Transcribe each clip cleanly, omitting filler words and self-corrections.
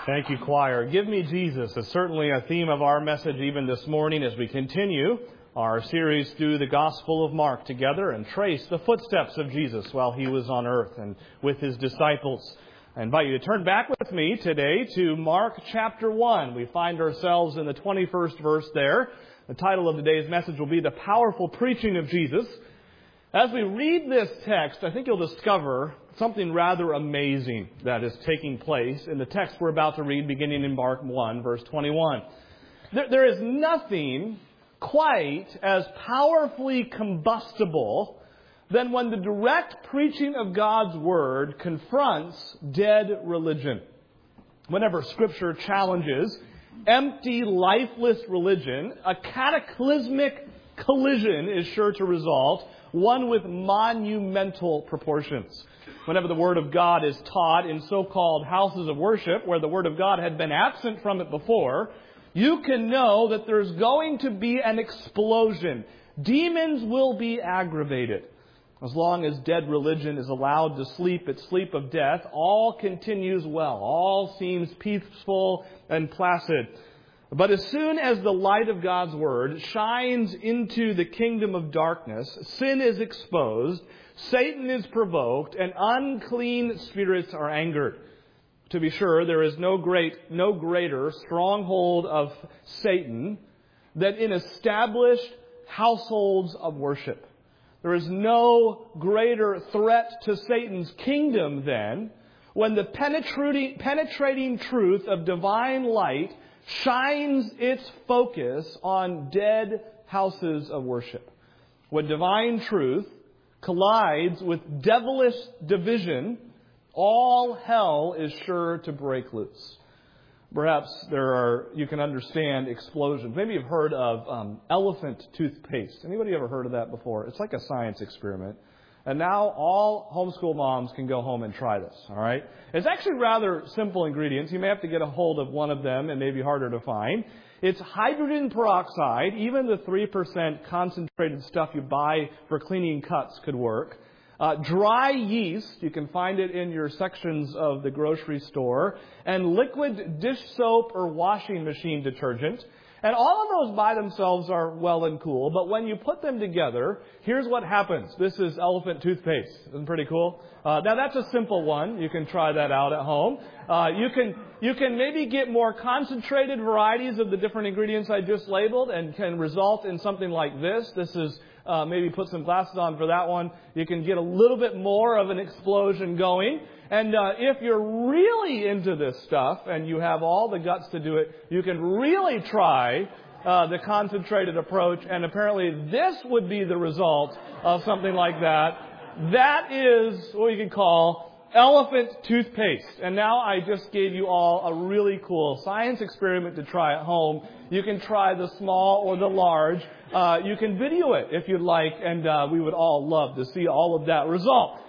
Thank you, choir. Give me Jesus is certainly a theme of our message even this morning as we continue our series through the Gospel of Mark together and trace the footsteps of Jesus while he was on earth and with his disciples. I invite you to turn back with me today to Mark chapter 1. We find ourselves in the 21st verse there. The title of today's message will be The Powerful Preaching of Jesus. As we read this text, I think you'll discover something rather amazing that is taking place in the text we're about to read, beginning in Mark 1, verse 21. There is nothing quite as powerfully combustible than when the direct preaching of God's Word confronts dead religion. Whenever Scripture challenges empty, lifeless religion, a cataclysmic collision is sure to result, one with monumental proportions. Whenever the Word of God is taught in so-called houses of worship, where the Word of God had been absent from it before, you can know that there's going to be an explosion. Demons will be aggravated. As long as dead religion is allowed to sleep its sleep of death, all continues well. All seems peaceful and placid. But as soon as the light of God's Word shines into the kingdom of darkness, sin is exposed, Satan is provoked, and unclean spirits are angered. To be sure, there is no greater stronghold of Satan than in established households of worship. There is no greater threat to Satan's kingdom than when the penetrating truth of divine light shines its focus on dead houses of worship. When divine truth collides with devilish division, all hell is sure to break loose. Perhaps you can understand explosions. Maybe you've heard of elephant toothpaste. Anybody ever heard of that before? It's like a science experiment. And now all homeschool moms can go home and try this, all right? It's actually rather simple ingredients. You may have to get a hold of one of them. It may be harder to find. It's hydrogen peroxide. Even the 3% concentrated stuff you buy for cleaning cuts could work. Dry yeast, you can find it in your sections of the grocery store. And liquid dish soap or washing machine detergent. And all of those by themselves are well and cool, but when you put them together, here's what happens. This is elephant toothpaste. Isn't pretty cool? Now that's a simple one. You can try that out at home. You can maybe get more concentrated varieties of the different ingredients I just labeled and can result in something like this. This is maybe put some glasses on for that one. You can get a little bit more of an explosion going. And if you're really into this stuff and you have all the guts to do it, you can really try the concentrated approach. And apparently this would be the result of something like that. That is what you can call elephant toothpaste. And now I just gave you all a really cool science experiment to try at home. You can try the small or the large. You can video it if you'd like, and we would all love to see all of that result.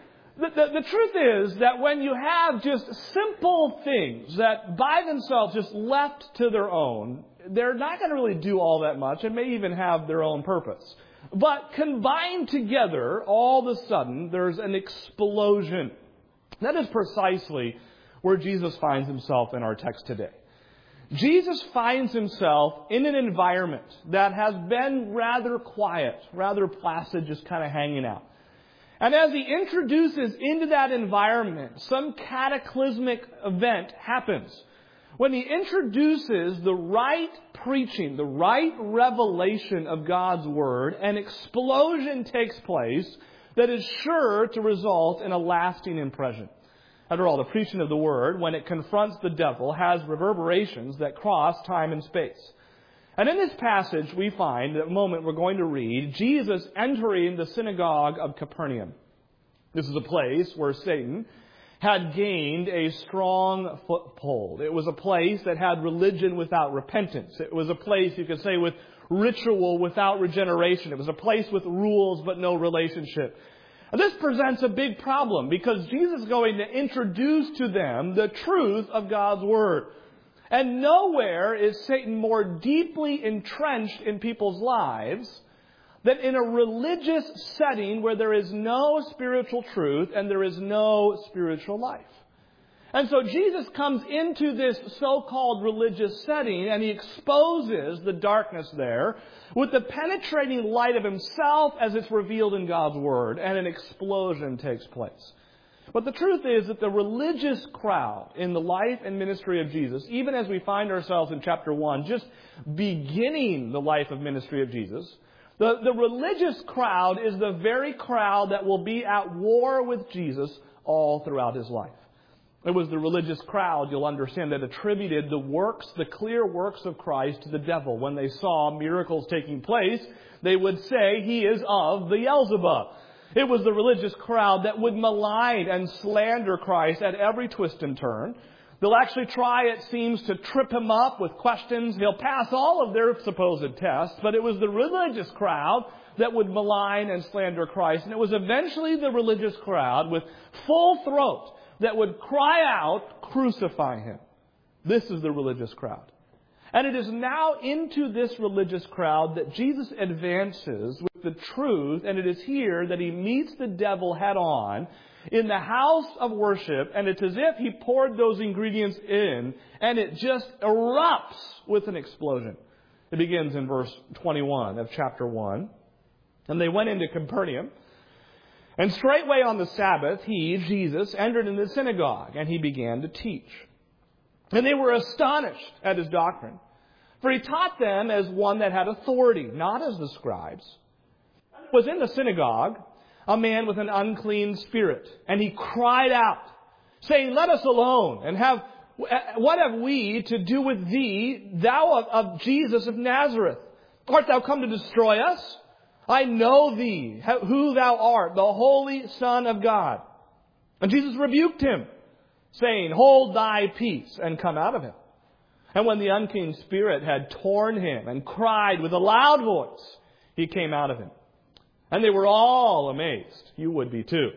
The truth is that when you have just simple things that by themselves, just left to their own, they're not going to really do all that much and may even have their own purpose. But combined together, all of a sudden, there's an explosion. That is precisely where Jesus finds himself in our text today. Jesus finds himself in an environment that has been rather quiet, rather placid, just kind of hanging out. And as he introduces into that environment, some cataclysmic event happens. When he introduces the right preaching, the right revelation of God's Word, an explosion takes place that is sure to result in a lasting impression. After all, the preaching of the Word, when it confronts the devil, has reverberations that cross time and space. And in this passage, we find, at the moment we're going to read, Jesus entering the synagogue of Capernaum. This is a place where Satan had gained a strong foothold. It was a place that had religion without repentance. It was a place, you could say, with ritual without regeneration. It was a place with rules but no relationship. And this presents a big problem because Jesus is going to introduce to them the truth of God's Word. And nowhere is Satan more deeply entrenched in people's lives than in a religious setting where there is no spiritual truth and there is no spiritual life. And so Jesus comes into this so-called religious setting and he exposes the darkness there with the penetrating light of himself as it's revealed in God's Word, and an explosion takes place. But the truth is that the religious crowd in the life and ministry of Jesus, even as we find ourselves in chapter 1, just beginning the life of ministry of Jesus, the religious crowd is the very crowd that will be at war with Jesus all throughout his life. It was the religious crowd, you'll understand, that attributed the clear works of Christ to the devil. When they saw miracles taking place, they would say, he is of Beelzebub. It was the religious crowd that would malign and slander Christ at every twist and turn. They'll actually try, it seems, to trip him up with questions. He'll pass all of their supposed tests, but it was the religious crowd that would malign and slander Christ. And it was eventually the religious crowd with full throat that would cry out, crucify him. This is the religious crowd. And it is now into this religious crowd that Jesus advances with the truth, and it is here that he meets the devil head on in the house of worship, and it's as if he poured those ingredients in, and it just erupts with an explosion. It begins in verse 21 of chapter 1. And they went into Capernaum, and straightway on the Sabbath, he, Jesus, entered into the synagogue, and he began to teach. And they were astonished at his doctrine, for he taught them as one that had authority, not as the scribes. There was in the synagogue a man with an unclean spirit, and he cried out, saying, Let us alone, and what have we to do with thee, thou of Jesus of Nazareth? Art thou come to destroy us? I know thee, who thou art, the Holy Son of God. And Jesus rebuked him, saying, Hold thy peace, and come out of him. And when the unclean spirit had torn him and cried with a loud voice, he came out of him. And they were all amazed. You would be too.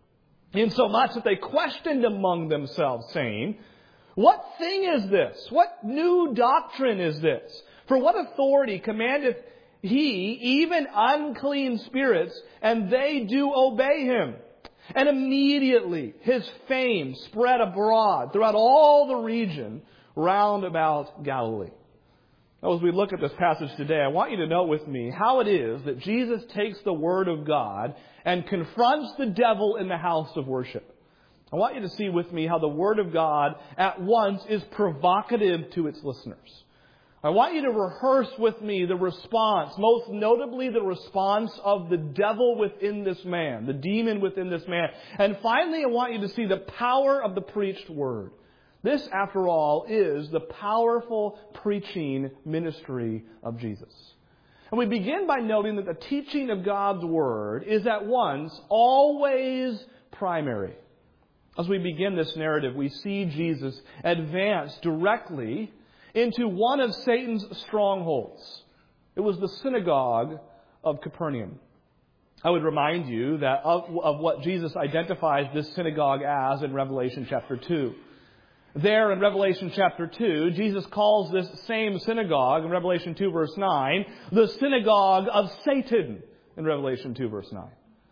Insomuch that they questioned among themselves, saying, What thing is this? What new doctrine is this? For what authority commandeth he, even unclean spirits, and they do obey him? And immediately his fame spread abroad throughout all the region round about Galilee. Now, as we look at this passage today, I want you to note with me how it is that Jesus takes the Word of God and confronts the devil in the house of worship. I want you to see with me how the Word of God at once is provocative to its listeners. I want you to rehearse with me the response, most notably the response of the devil within this man, the demon within this man. And finally, I want you to see the power of the preached Word. This, after all, is the powerful preaching ministry of Jesus. And we begin by noting that the teaching of God's Word is at once always primary. As we begin this narrative, we see Jesus advance directly into one of Satan's strongholds. It was the synagogue of Capernaum. I would remind you that of what Jesus identifies this synagogue as in Revelation chapter 2. There in Revelation chapter 2, Jesus calls this same synagogue in Revelation 2 verse 9, the synagogue of Satan in Revelation 2 verse 9.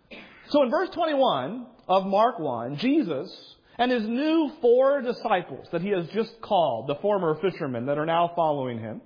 So in verse 21 of Mark 1, Jesus and his new 4 disciples that he has just called, the former fishermen that are now following him,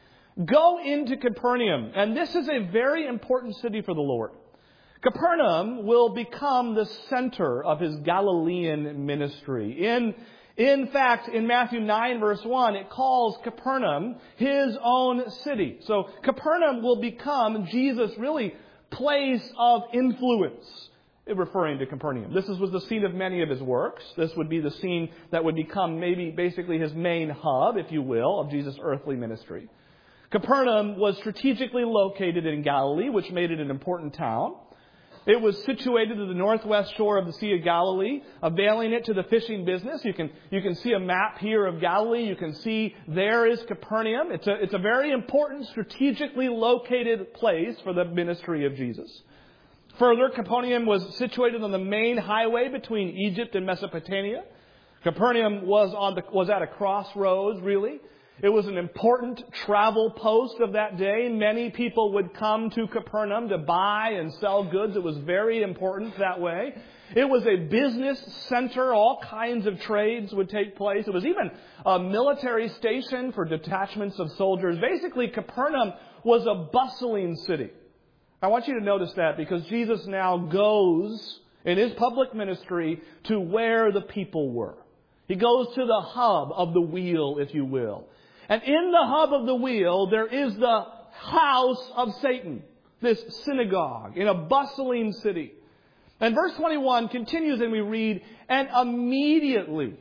go into Capernaum. And this is a very important city for the Lord. Capernaum will become the center of his Galilean ministry. In fact, in Matthew 9 verse 1, it calls Capernaum his own city. So Capernaum will become Jesus' really place of influence, referring to Capernaum. This was the scene of many of his works. This would be the scene that would become basically his main hub, if you will, of Jesus' earthly ministry. Capernaum was strategically located in Galilee, which made it an important town. It was situated to the northwest shore of the Sea of Galilee, availing it to the fishing business. You can see a map here of Galilee. You can see there is Capernaum. It's a very important, strategically located place for the ministry of Jesus. Further, Capernaum was situated on the main highway between Egypt and Mesopotamia. Capernaum was at a crossroads, really. It was an important travel post of that day. Many people would come to Capernaum to buy and sell goods. It was very important that way. It was a business center. All kinds of trades would take place. It was even a military station for detachments of soldiers. Basically, Capernaum was a bustling city. I want you to notice that because Jesus now goes in His public ministry to where the people were. He goes to the hub of the wheel, if you will. And in the hub of the wheel, there is the house of Satan, this synagogue in a bustling city. And verse 21 continues and we read, and immediately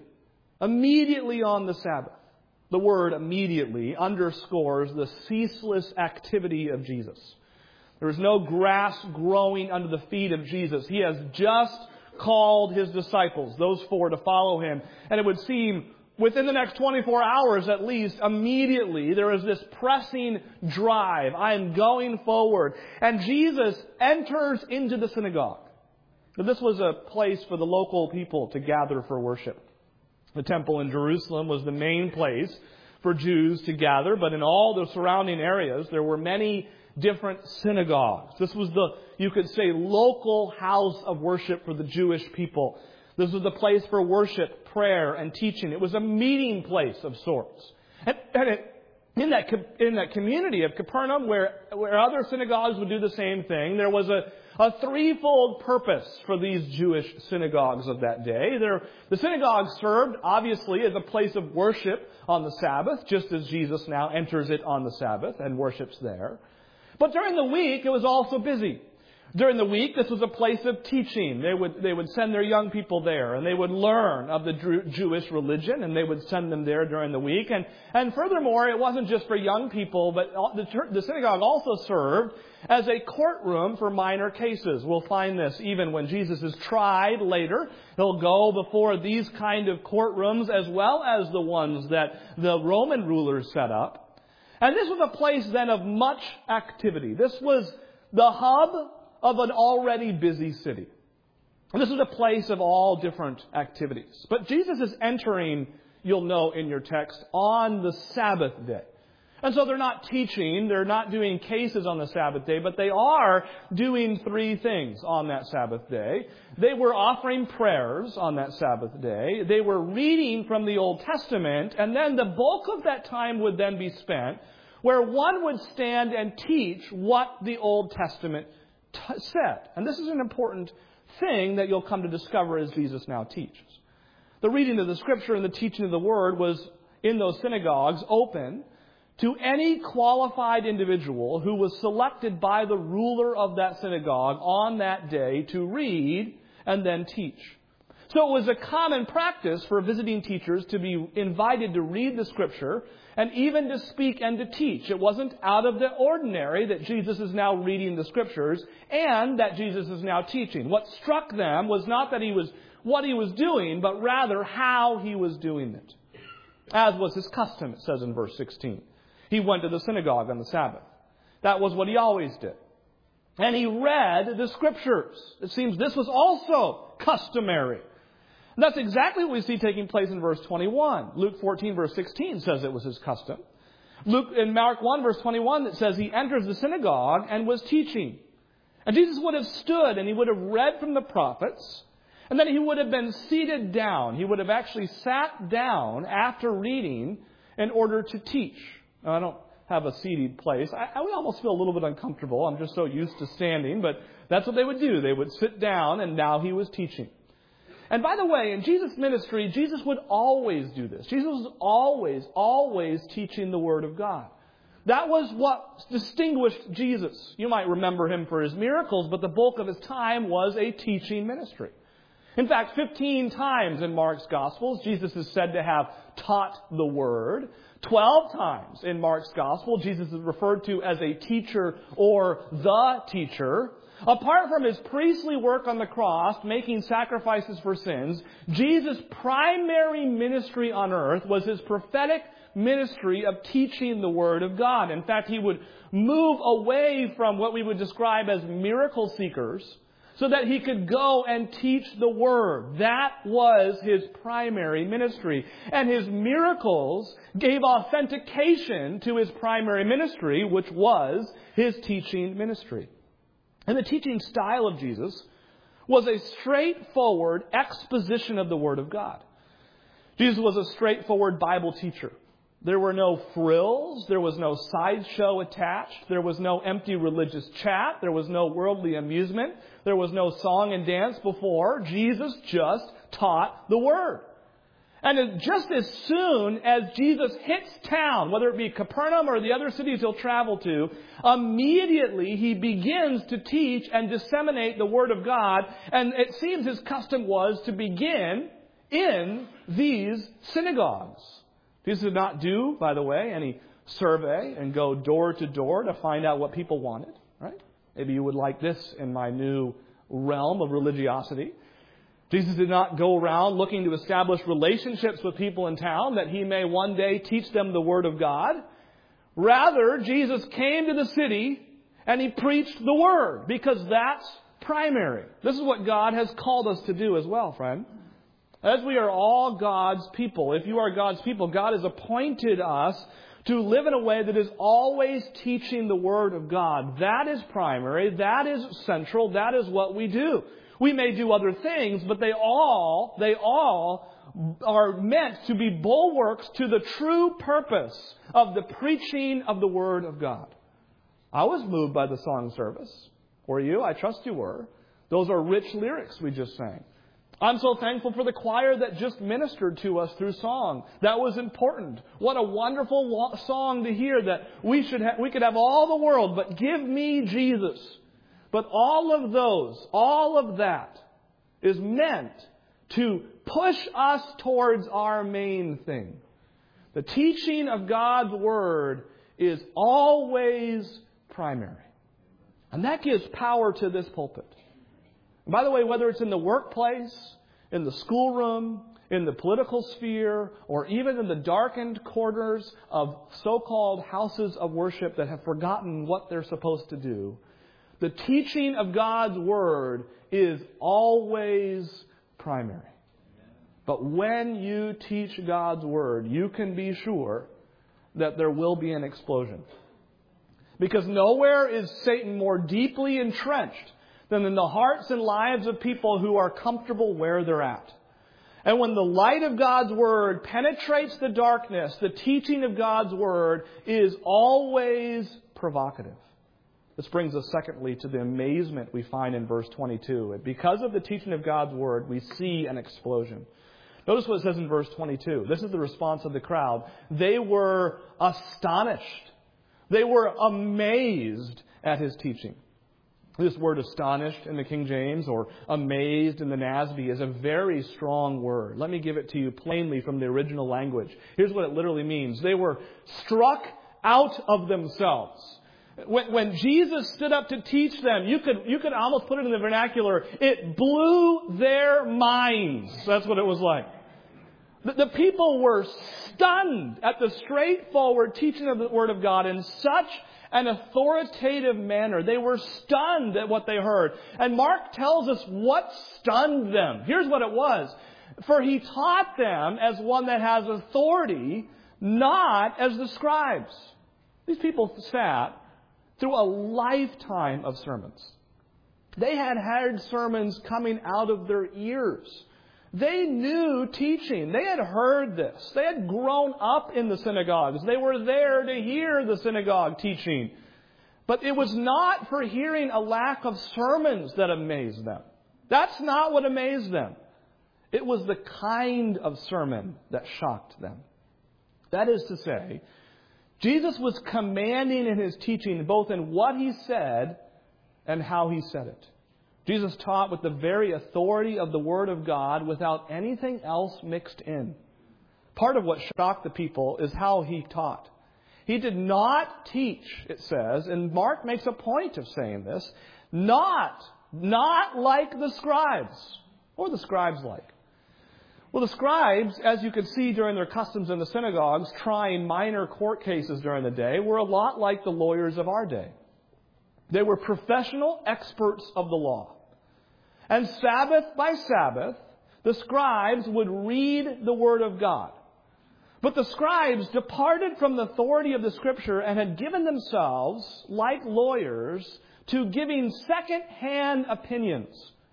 on the Sabbath. The word immediately underscores the ceaseless activity of Jesus. There is no grass growing under the feet of Jesus. He has just called His disciples, those 4, to follow Him. And it would seem within the next 24 hours at least, immediately, there is this pressing drive. I am going forward. And Jesus enters into the synagogue. Now, this was a place for the local people to gather for worship. The temple in Jerusalem was the main place for Jews to gather, but in all the surrounding areas, there were many different synagogues. This was the, you could say, local house of worship for the Jewish people. This was the place for worship, prayer, and teaching. It was a meeting place of sorts. In that community of Capernaum, where other synagogues would do the same thing, there was a threefold purpose for these Jewish synagogues of that day. The synagogue served, obviously, as a place of worship on the Sabbath, just as Jesus now enters it on the Sabbath and worships there. But during the week, it was also busy. During the week, this was a place of teaching. They would send their young people there, and they would learn of the Jewish religion, and they would send them there during the week. And furthermore, it wasn't just for young people, but the synagogue also served as a courtroom for minor cases. We'll find this even when Jesus is tried later. He'll go before these kind of courtrooms as well as the ones that the Roman rulers set up. And this was a place then of much activity. This was the hub of an already busy city. And this was a place of all different activities. But Jesus is entering, you'll know in your text, on the Sabbath day. And so they're not teaching, they're not doing cases on the Sabbath day, but they are doing 3 things on that Sabbath day. They were offering prayers on that Sabbath day. They were reading from the Old Testament, and then the bulk of that time would then be spent where one would stand and teach what the Old Testament said. And this is an important thing that you'll come to discover as Jesus now teaches. The reading of the Scripture and the teaching of the Word was, in those synagogues, open to any qualified individual who was selected by the ruler of that synagogue on that day to read and then teach. So it was a common practice for visiting teachers to be invited to read the Scripture and even to speak and to teach. It wasn't out of the ordinary that Jesus is now reading the Scriptures and that Jesus is now teaching. What struck them was not that what he was doing, but rather how he was doing it. As was his custom, it says in verse 16. He went to the synagogue on the Sabbath. That was what he always did. And he read the Scriptures. It seems this was also customary. And that's exactly what we see taking place in verse 21. Luke 14, verse 16 says it was his custom. In Mark 1, verse 21, it says he enters the synagogue and was teaching. And Jesus would have stood and he would have read from the prophets. And then he would have been seated down. He would have actually sat down after reading in order to teach. Now, I don't have a seated place. I would almost feel a little bit uncomfortable. I'm just so used to standing. But that's what they would do. They would sit down, and now he was teaching. And by the way, in Jesus' ministry, Jesus would always do this. Jesus was always teaching the Word of God. That was what distinguished Jesus. You might remember him for his miracles, but the bulk of his time was a teaching ministry. In fact, 15 times in Mark's Gospels, Jesus is said to have taught the Word. 12 times in Mark's Gospel, Jesus is referred to as a teacher or the teacher. Apart from his priestly work on the cross, making sacrifices for sins, Jesus' primary ministry on earth was his prophetic ministry of teaching the Word of God. In fact, he would move away from what we would describe as miracle seekers so that he could go and teach the Word. That was his primary ministry. And his miracles gave authentication to his primary ministry, which was his teaching ministry. And the teaching style of Jesus was a straightforward exposition of the Word of God. Jesus was a straightforward Bible teacher. There were no frills. There was no sideshow attached. There was no empty religious chat. There was no worldly amusement. There was no song and dance before. Jesus just taught the Word. And just as soon as Jesus hits town, whether it be Capernaum or the other cities he'll travel to, immediately he begins to teach and disseminate the Word of God. And it seems his custom was to begin in these synagogues. Jesus did not do, by the way, any survey and go door to door to find out what people wanted. Right? Maybe you would like this in my new realm of religiosity. Jesus did not go around looking to establish relationships with people in town that he may one day teach them the Word of God. Rather, Jesus came to the city and he preached the Word because that's primary. This is what God has called us to do as well, friend. As we are all God's people, if you are God's people, God has appointed us to live in a way that is always teaching the Word of God. That is primary. That is central. That is what we do. We may do other things, but they all are meant to be bulwarks to the true purpose of the preaching of the Word of God. I was moved by the song service. Were you? I trust you were. Those are rich lyrics we just sang. I'm so thankful for the choir that just ministered to us through song. That was important. What a wonderful song to hear that we could have all the world, but give me Jesus. But all of that is meant to push us towards our main thing. The teaching of God's Word is always primary. And that gives power to this pulpit. And by the way, whether it's in the workplace, in the schoolroom, in the political sphere, or even in the darkened corners of so-called houses of worship that have forgotten what they're supposed to do, the teaching of God's Word is always primary. But when you teach God's Word, you can be sure that there will be an explosion. Because nowhere is Satan more deeply entrenched than in the hearts and lives of people who are comfortable where they're at. And when the light of God's Word penetrates the darkness, the teaching of God's Word is always provocative. This brings us, secondly, to the amazement we find in verse 22. Because of the teaching of God's Word, we see an explosion. Notice what it says in verse 22. This is the response of the crowd. They were astonished. They were amazed at his teaching. This word astonished in the King James or amazed in the NASB is a very strong word. Let me give it to you plainly from the original language. Here's what it literally means. They were struck out of themselves. When Jesus stood up to teach them, you could almost put it in the vernacular, it blew their minds. That's what it was like. The people were stunned at the straightforward teaching of the Word of God in such an authoritative manner. They were stunned at what they heard. And Mark tells us what stunned them. Here's what it was. For he taught them as one that has authority, not as the scribes. These people sat through a lifetime of sermons. They had heard sermons coming out of their ears. They knew teaching. They had heard this. They had grown up in the synagogues. They were there to hear the synagogue teaching. But it was not for hearing a lack of sermons that amazed them. That's not what amazed them. It was the kind of sermon that shocked them. That is to say, Jesus was commanding in his teaching both in what he said and how he said it. Jesus taught with the very authority of the Word of God without anything else mixed in. Part of what shocked the people is how he taught. He did not teach, it says, and Mark makes a point of saying this, not like the scribes. What were the scribes like? Well, the scribes, as you could see during their customs in the synagogues, trying minor court cases during the day, were a lot like the lawyers of our day. They were professional experts of the law. And Sabbath by Sabbath, the scribes would read the Word of God. But the scribes departed from the authority of the Scripture and had given themselves, like lawyers, to giving second-hand opinions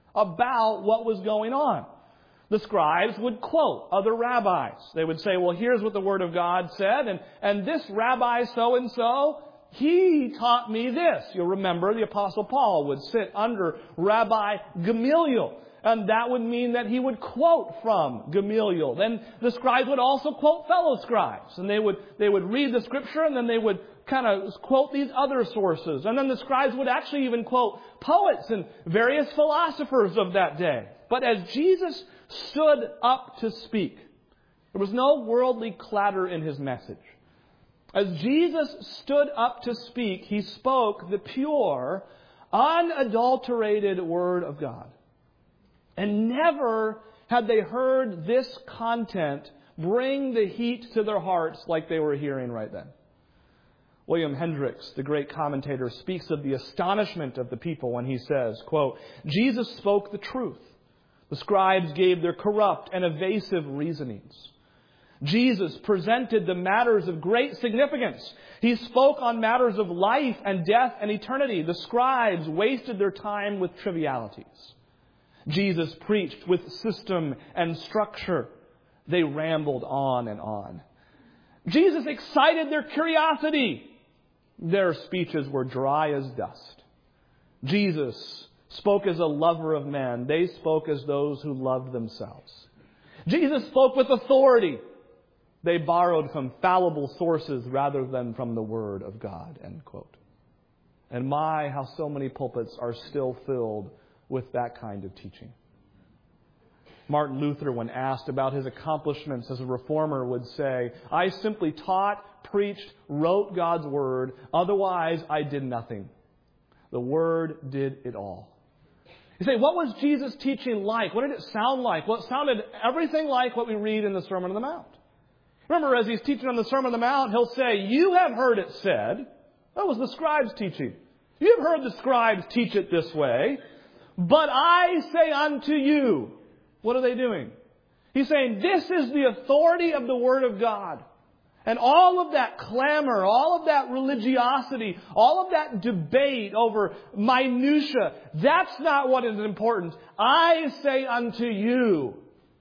about what was going on. The scribes would quote other rabbis. They would say, well, here's what the Word of God said, and this rabbi so-and-so, he taught me this. You'll remember the Apostle Paul would sit under Rabbi Gamaliel, and that would mean that he would quote from Gamaliel. Then the scribes would also quote fellow scribes, and they would read the Scripture, and then they would kind of quote these other sources. And then the scribes would actually even quote poets and various philosophers of that day. But as Jesus stood up to speak, there was no worldly clatter in his message. As Jesus stood up to speak, he spoke the pure, unadulterated Word of God. And never had they heard this content bring the heat to their hearts like they were hearing right then. William Hendricks, the great commentator, speaks of the astonishment of the people when he says, quote, Jesus spoke the truth. The scribes gave their corrupt and evasive reasonings. Jesus presented the matters of great significance. He spoke on matters of life and death and eternity. The scribes wasted their time with trivialities. Jesus preached with system and structure. They rambled on and on. Jesus excited their curiosity. Their speeches were dry as dust. Jesus spoke as a lover of men. They spoke as those who loved themselves. Jesus spoke with authority. They borrowed from fallible sources rather than from the Word of God, end quote. And my, how so many pulpits are still filled with that kind of teaching. Martin Luther, when asked about his accomplishments as a reformer, would say, I simply taught, preached, wrote God's Word. Otherwise, I did nothing. The Word did it all. You say, what was Jesus' teaching like? What did it sound like? Well, it sounded everything like what we read in the Sermon on the Mount. Remember, as he's teaching on the Sermon on the Mount, he'll say, you have heard it said. That was the scribes' teaching. You have heard the scribes teach it this way. But I say unto you. What are they doing? He's saying, this is the authority of the Word of God. And all of that clamor, all of that religiosity, all of that debate over minutia, that's not what is important. I say unto you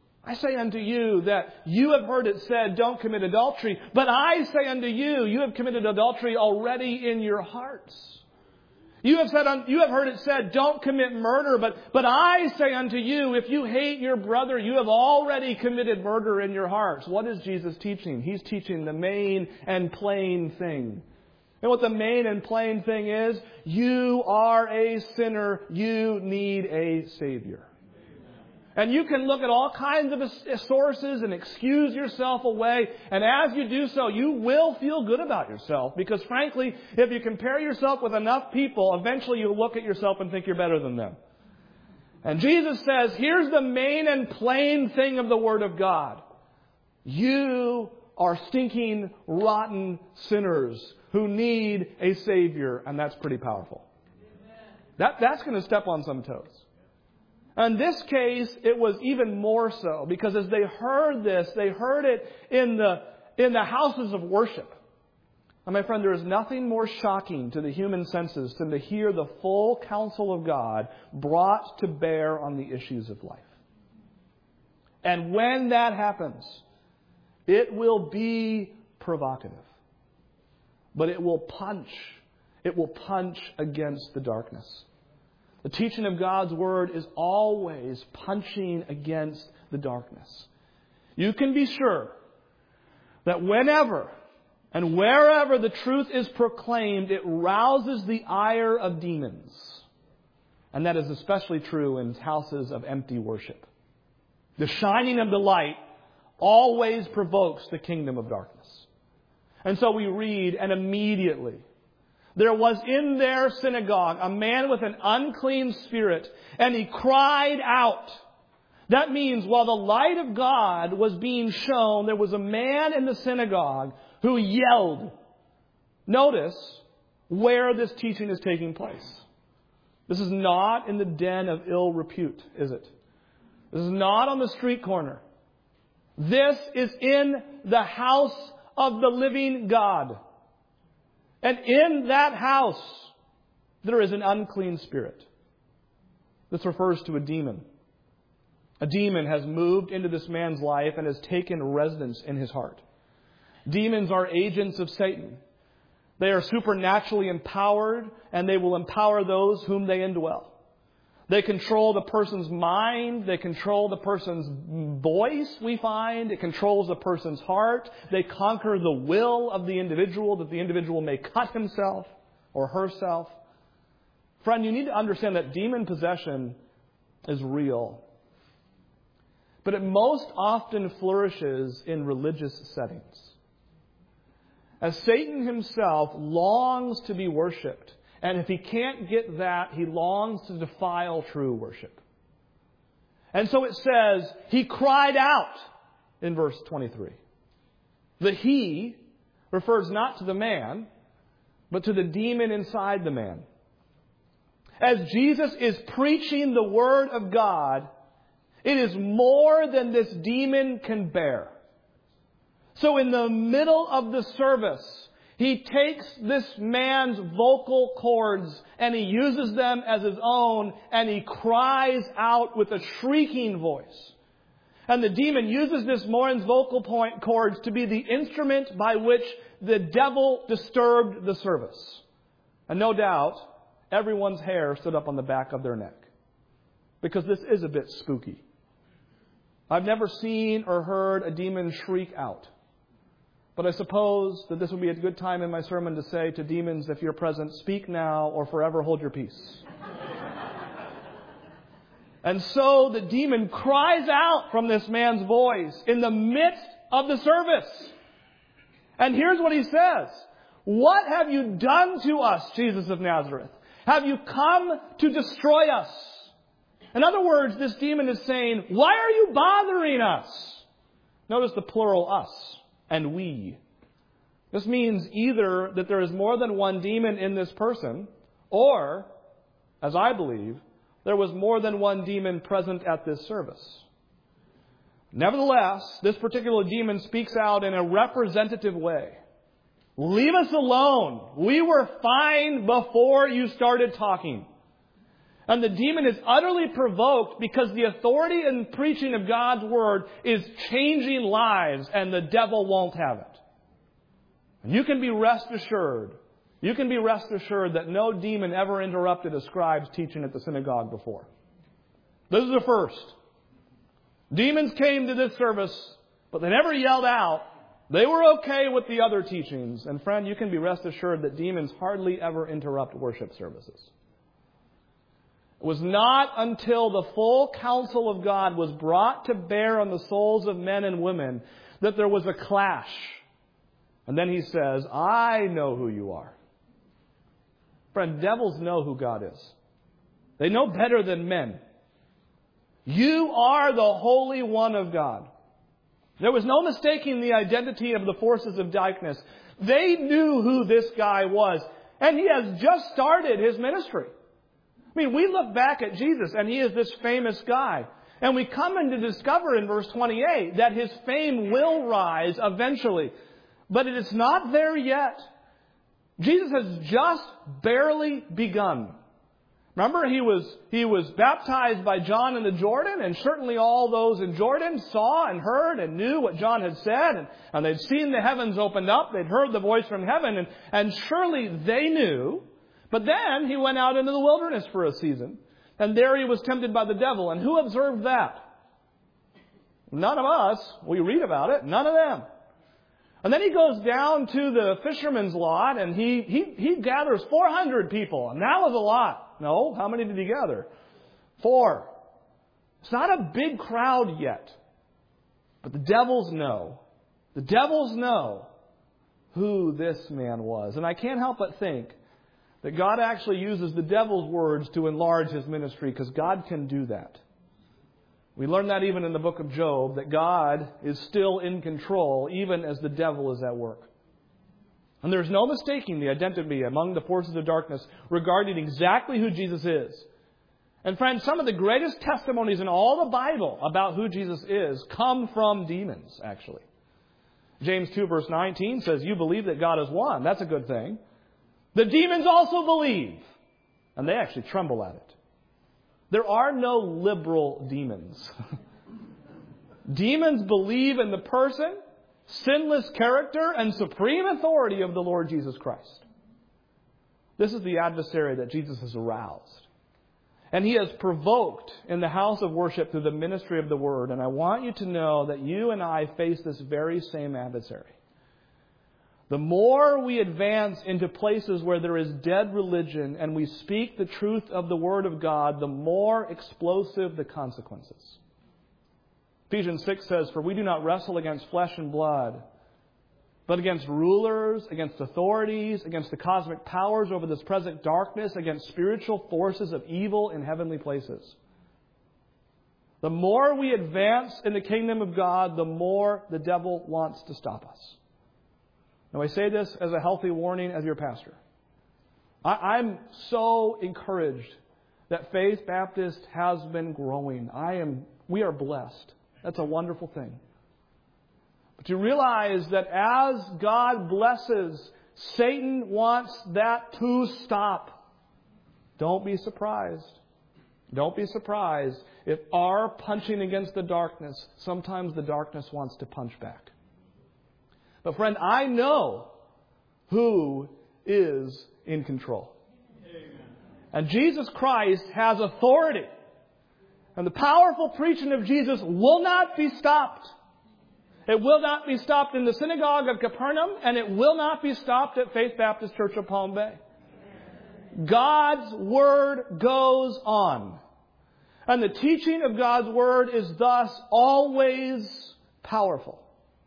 that you have heard it said, don't commit adultery. But I say unto you, you have committed adultery already in your hearts. You have heard it said, don't commit murder. But I say unto you, if you hate your brother, you have already committed murder in your hearts. What is Jesus teaching? He's teaching the main and plain thing. And what the main and plain thing is, you are a sinner. You need a Savior. And you can look at all kinds of sources and excuse yourself away. And as you do so, you will feel good about yourself. Because frankly, if you compare yourself with enough people, eventually you'll look at yourself and think you're better than them. And Jesus says, here's the main and plain thing of the Word of God. You are stinking, rotten sinners who need a Savior. And that's pretty powerful. That's going to step on some toes. In this case, it was even more so, because as they heard this, they heard it in the houses of worship. And my friend, there is nothing more shocking to the human senses than to hear the full counsel of God brought to bear on the issues of life. And when that happens, it will be provocative. But it will punch against the darkness. The teaching of God's Word is always punching against the darkness. You can be sure that whenever and wherever the truth is proclaimed, it rouses the ire of demons. And that is especially true in houses of empty worship. The shining of the light always provokes the kingdom of darkness. And so we read, and immediately there was in their synagogue a man with an unclean spirit, and he cried out. That means while the light of God was being shown, there was a man in the synagogue who yelled. Notice where this teaching is taking place. This is not in the den of ill repute, is it? This is not on the street corner. This is in the house of the living God. And in that house, there is an unclean spirit. This refers to a demon. A demon has moved into this man's life and has taken residence in his heart. Demons are agents of Satan. They are supernaturally empowered, and they will empower those whom they indwell. They control the person's mind. They control the person's voice, we find. It controls the person's heart. They conquer the will of the individual, that the individual may cut himself or herself. Friend, you need to understand that demon possession is real. But it most often flourishes in religious settings. As Satan himself longs to be worshipped, and if he can't get that, he longs to defile true worship. And so it says, he cried out in verse 23. The he refers not to the man, but to the demon inside the man. As Jesus is preaching the Word of God, it is more than this demon can bear. So in the middle of the service, he takes this man's vocal cords and he uses them as his own, and he cries out with a shrieking voice. And the demon uses this man's vocal cords to be the instrument by which the devil disturbed the service. And no doubt, everyone's hair stood up on the back of their neck. Because this is a bit spooky. I've never seen or heard a demon shriek out. But I suppose that this would be a good time in my sermon to say to demons, if you're present, speak now or forever hold your peace. And so the demon cries out from this man's voice in the midst of the service. And here's what he says. What have you done to us, Jesus of Nazareth? Have you come to destroy us? In other words, this demon is saying, why are you bothering us? Notice the plural us and we. This means either that there is more than one demon in this person, or, as I believe, there was more than one demon present at this service. Nevertheless, this particular demon speaks out in a representative way. Leave us alone. We were fine before you started talking. And the demon is utterly provoked because the authority and preaching of God's Word is changing lives, and the devil won't have it. And you can be rest assured that no demon ever interrupted a scribe's teaching at the synagogue before. This is the first. Demons came to this service, but they never yelled out. They were okay with the other teachings. And friend, you can be rest assured that demons hardly ever interrupt worship services. It was not until the full counsel of God was brought to bear on the souls of men and women that there was a clash. And then he says, I know who you are. Friend, devils know who God is. They know better than men. You are the Holy One of God. There was no mistaking the identity of the forces of darkness. They knew who this guy was. And he has just started his ministry. I mean, we look back at Jesus and he is this famous guy. And we come in to discover in verse 28 that his fame will rise eventually. But it is not there yet. Jesus has just barely begun. Remember, he was baptized by John in the Jordan, and certainly all those in Jordan saw and heard and knew what John had said, and they'd seen the heavens opened up, they'd heard the voice from heaven, and surely they knew. But then he went out into the wilderness for a season, and there he was tempted by the devil. And who observed that? None of us. We read about it. None of them. And then he goes down to the fisherman's lot, and he gathers 400 people, and that was a lot. No, how many did he gather? 4. It's not a big crowd yet. But the devils know. The devils know who this man was. And I can't help but think that God actually uses the devil's words to enlarge his ministry, because God can do that. We learn that even in the book of Job, that God is still in control, even as the devil is at work. And there's no mistaking the identity among the forces of darkness regarding exactly who Jesus is. And friends, some of the greatest testimonies in all the Bible about who Jesus is come from demons, actually. James 2 verse 19 says, you believe that God is one. That's a good thing. The demons also believe. And they actually tremble at it. There are no liberal demons. Demons believe in the person, sinless character, and supreme authority of the Lord Jesus Christ. This is the adversary that Jesus has aroused. And He has provoked in the house of worship through the ministry of the Word. And I want you to know that you and I face this very same adversary. The more we advance into places where there is dead religion and we speak the truth of the Word of God, the more explosive the consequences. Ephesians 6 says, "For we do not wrestle against flesh and blood, but against rulers, against authorities, against the cosmic powers over this present darkness, against spiritual forces of evil in heavenly places." The more we advance in the kingdom of God, the more the devil wants to stop us. Now, I say this as a healthy warning as your pastor. I'm so encouraged that Faith Baptist has been growing. We are blessed. That's a wonderful thing. But you realize that as God blesses, Satan wants that to stop. Don't be surprised. Don't be surprised if our punching against the darkness, sometimes the darkness wants to punch back. But friend, I know who is in control. Amen. And Jesus Christ has authority. And the powerful preaching of Jesus will not be stopped. It will not be stopped in the synagogue of Capernaum, and it will not be stopped at Faith Baptist Church of Palm Bay. God's Word goes on. And the teaching of God's Word is thus always powerful.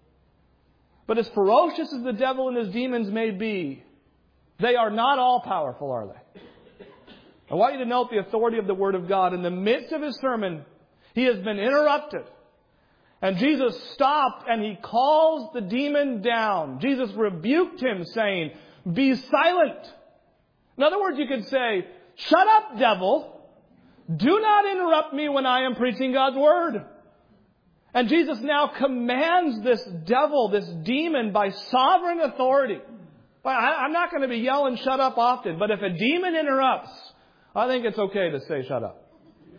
But as ferocious as the devil and his demons may be, they are not all powerful, are they? I want you to note the authority of the Word of God. In the midst of His sermon, He has been interrupted. And Jesus stopped and He calls the demon down. Jesus rebuked him, saying, "Be silent." In other words, you could say, "Shut up, devil. Do not interrupt me when I am preaching God's Word." And Jesus now commands this devil, this demon, by sovereign authority. I'm not going to be yelling "shut up" often, but if a demon interrupts, I think it's okay to say "shut up."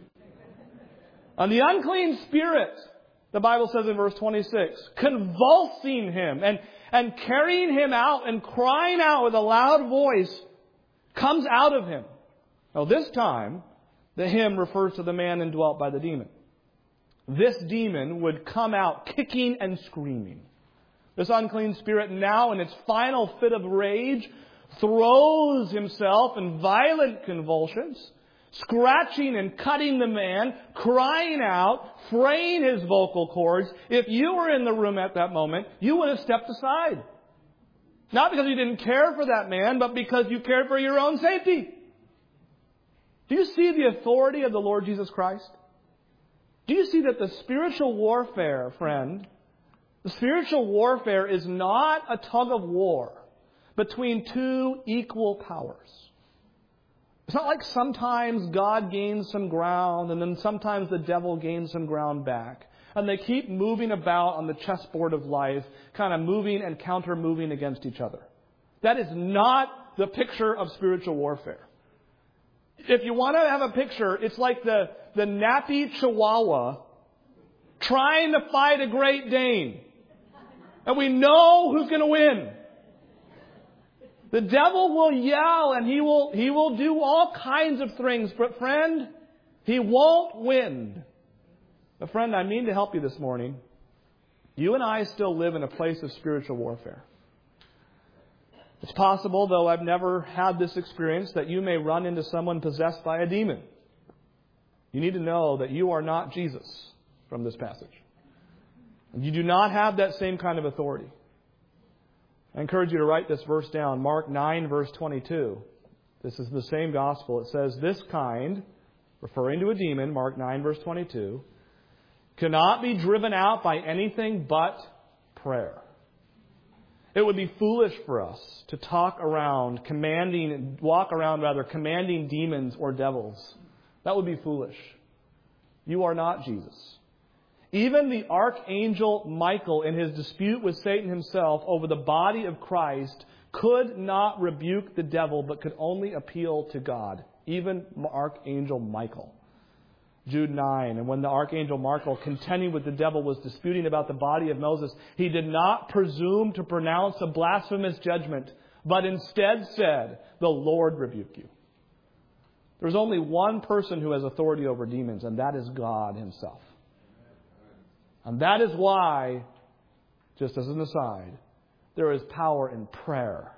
On the unclean spirit, the Bible says in verse 26, convulsing him and carrying him out and crying out with a loud voice, comes out of him. Now this time, the him refers to the man indwelt by the demon. This demon would come out kicking and screaming. This unclean spirit now, in its final fit of rage, throws himself in violent convulsions, scratching and cutting the man, crying out, fraying his vocal cords. If you were in the room at that moment, you would have stepped aside. Not because you didn't care for that man, but because you cared for your own safety. Do you see the authority of the Lord Jesus Christ? Do you see that the spiritual warfare, friend, the spiritual warfare is not a tug of war between two equal powers? It's not like sometimes God gains some ground and then sometimes the devil gains some ground back. And they keep moving about on the chessboard of life, kind of moving and counter-moving against each other. That is not the picture of spiritual warfare. If you want to have a picture, it's like the nappy Chihuahua trying to fight a Great Dane. And we know who's going to win. The devil will yell and he will do all kinds of things. But friend, he won't win. But friend, I mean to help you this morning. You and I still live in a place of spiritual warfare. It's possible, though I've never had this experience, that you may run into someone possessed by a demon. You need to know that you are not Jesus from this passage. You do not have that same kind of authority. I encourage you to write this verse down. Mark 9, verse 22. This is the same gospel. It says, "This kind," referring to a demon, Mark 9, verse 22, "cannot be driven out by anything but prayer." It would be foolish for us to walk around commanding demons or devils. That would be foolish. You are not Jesus. Even the archangel Michael, in his dispute with Satan himself over the body of Christ, could not rebuke the devil, but could only appeal to God. Even Archangel Michael. Jude 9, and when the archangel Michael, contending with the devil, was disputing about the body of Moses, he did not presume to pronounce a blasphemous judgment, but instead said, "The Lord rebuke you." There's only one person who has authority over demons, and that is God Himself. And that is why, just as an aside, there is power in prayer.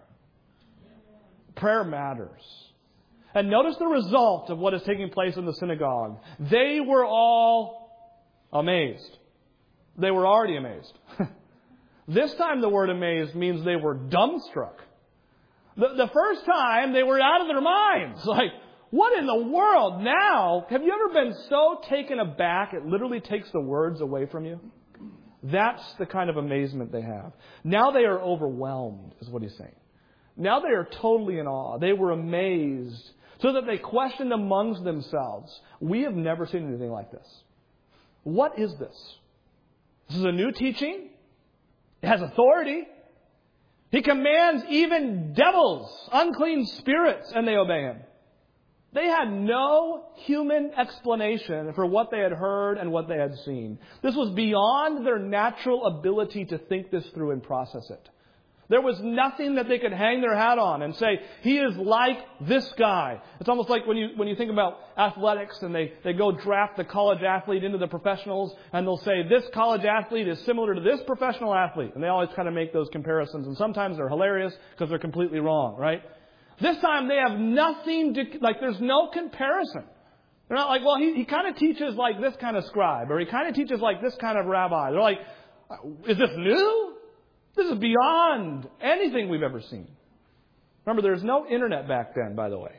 Prayer matters. And notice the result of what is taking place in the synagogue. They were all amazed. They were already amazed. This time the word amazed means they were dumbstruck. The first time they were out of their minds. Like, what in the world? Now, have you ever been so taken aback it literally takes the words away from you? That's the kind of amazement they have. Now they are overwhelmed, is what he's saying. Now they are totally in awe. They were amazed, so that they questioned amongst themselves. We have never seen anything like this. What is this? This is a new teaching. It has authority. He commands even devils, unclean spirits, and they obey Him. They had no human explanation for what they had heard and what they had seen. This was beyond their natural ability to think this through and process it. There was nothing that they could hang their hat on and say, he is like this guy. It's almost like when you think about athletics and they go draft the college athlete into the professionals, and they'll say, this college athlete is similar to this professional athlete. And they always kind of make those comparisons. And sometimes they're hilarious because they're completely wrong, right? This time they have nothing to, like, there's no comparison. They're not like, well, he kind of teaches like this kind of scribe, or he kind of teaches like this kind of rabbi. They're like, is this new? This is beyond anything we've ever seen. Remember, there's no internet back then, by the way.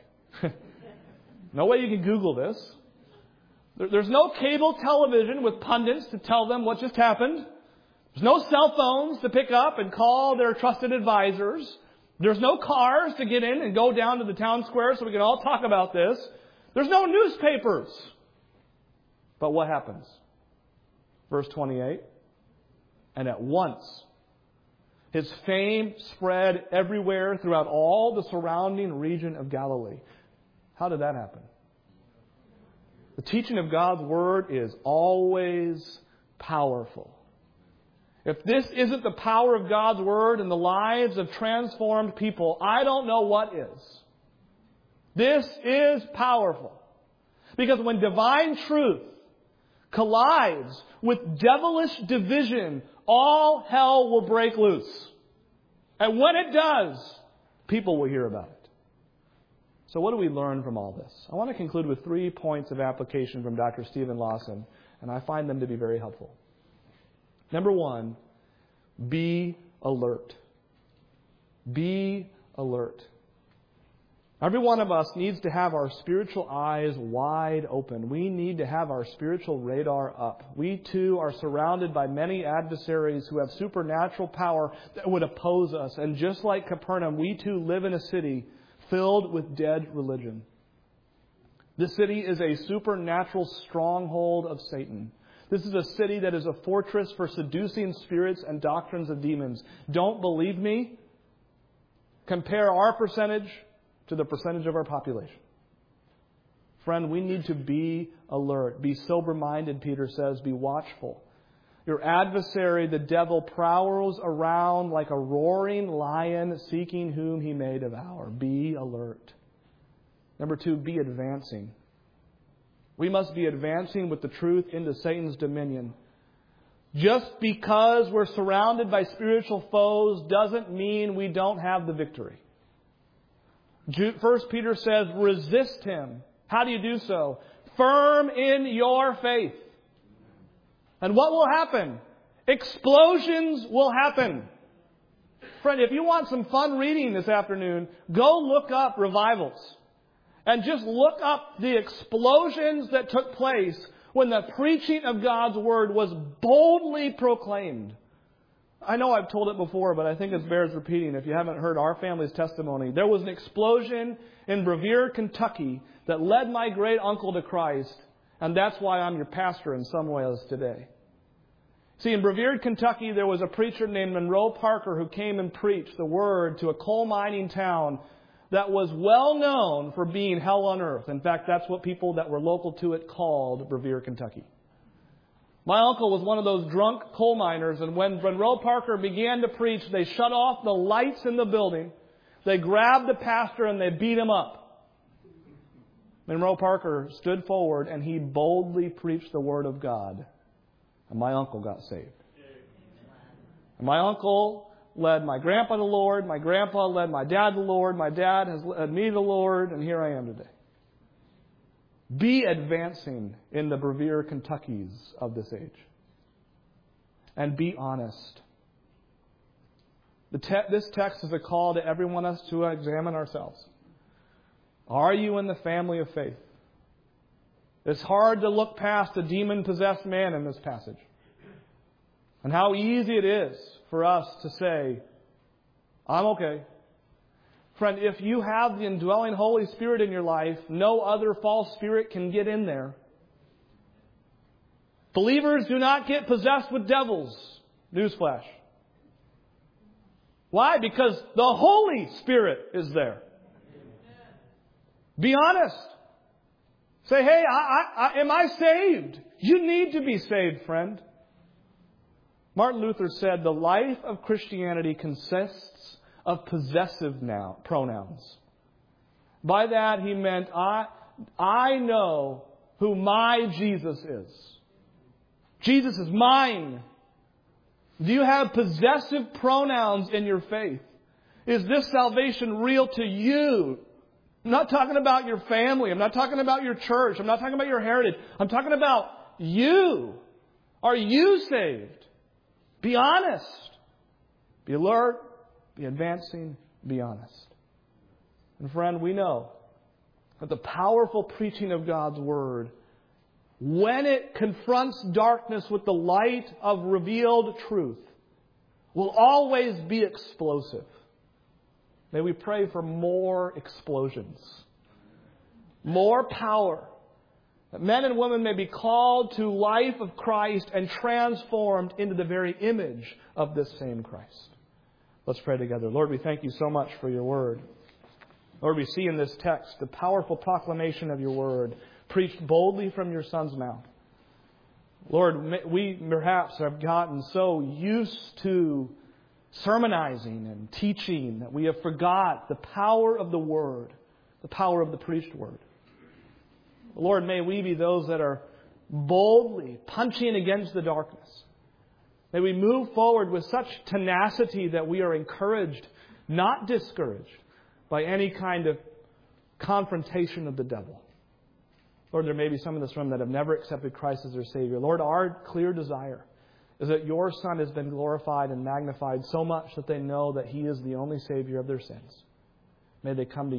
No way you can Google this. There's no cable television with pundits to tell them what just happened. There's no cell phones to pick up and call their trusted advisors. There's no cars to get in and go down to the town square so we can all talk about this. There's no newspapers. But what happens? Verse 28. And at once, His fame spread everywhere throughout all the surrounding region of Galilee. How did that happen? The teaching of God's Word is always powerful. If this isn't the power of God's Word in the lives of transformed people, I don't know what is. This is powerful. Because when divine truth collides with devilish division, all hell will break loose. And when it does, people will hear about it. So what do we learn from all this? I want to conclude with 3 points of application from Dr. Stephen Lawson, and I find them to be very helpful. Number 1, be alert. Be alert. Every one of us needs to have our spiritual eyes wide open. We need to have our spiritual radar up. We too are surrounded by many adversaries who have supernatural power that would oppose us. And just like Capernaum, we too live in a city filled with dead religion. This city is a supernatural stronghold of Satan. This is a city that is a fortress for seducing spirits and doctrines of demons. Don't believe me? Compare our percentage to the percentage of our population. Friend, we need to be alert. Be sober-minded, Peter says. Be watchful. Your adversary, the devil, prowls around like a roaring lion seeking whom he may devour. Be alert. Number 2, be advancing. We must be advancing with the truth into Satan's dominion. Just because we're surrounded by spiritual foes doesn't mean we don't have the victory. 1 Peter says, resist him. How do you do so? Firm in your faith. And what will happen? Explosions will happen. Friend, if you want some fun reading this afternoon, go look up revivals. And just look up the explosions that took place when the preaching of God's Word was boldly proclaimed. I know I've told it before, but I think it bears repeating. If you haven't heard our family's testimony, there was an explosion in Brevier, Kentucky that led my great uncle to Christ. And that's why I'm your pastor in some ways today. See, in Brevier, Kentucky, there was a preacher named Monroe Parker who came and preached the Word to a coal mining town that was well known for being hell on earth. In fact, that's what people that were local to it called Brevier, Kentucky. My uncle was one of those drunk coal miners, and when Monroe Parker began to preach, they shut off the lights in the building. They grabbed the pastor and they beat him up. Monroe Parker stood forward and he boldly preached the Word of God. And my uncle got saved. And my uncle led my grandpa to the Lord. My grandpa led my dad to the Lord. My dad has led me to the Lord. And here I am today. Be advancing in the Brevier, Kentuckys of this age. And be honest. This text is a call to every one of us to examine ourselves. Are you in the family of faith? It's hard to look past a demon-possessed man in this passage. And how easy it is for us to say, I'm okay. Friend, if you have the indwelling Holy Spirit in your life, no other false spirit can get in there. Believers do not get possessed with devils. Newsflash. Why? Because the Holy Spirit is there. Be honest. Say, hey, am I saved? You need to be saved, friend. Martin Luther said the life of Christianity consists of possessive pronouns. By that he meant, I know who my Jesus is. Jesus is mine. Do you have possessive pronouns in your faith? Is this salvation real to you? I'm not talking about your family. I'm not talking about your church. I'm not talking about your heritage. I'm talking about you. Are you saved? Be honest. Be alert. Be advancing. Be honest. And friend, we know that the powerful preaching of God's Word, when it confronts darkness with the light of revealed truth, will always be explosive. May we pray for more explosions, more power, that men and women may be called to life of Christ and transformed into the very image of this same Christ. Let's pray together. Lord, we thank you so much for your Word. Lord, we see in this text the powerful proclamation of your Word, preached boldly from your Son's mouth. Lord, we perhaps have gotten so used to sermonizing and teaching that we have forgot the power of the Word, the power of the preached Word. Lord, may we be those that are boldly punching against the darkness. May we move forward with such tenacity that we are encouraged, not discouraged, by any kind of confrontation of the devil. Lord, there may be some in this room that have never accepted Christ as their Savior. Lord, our clear desire is that your Son has been glorified and magnified so much that they know that He is the only Savior of their sins. May they come to you.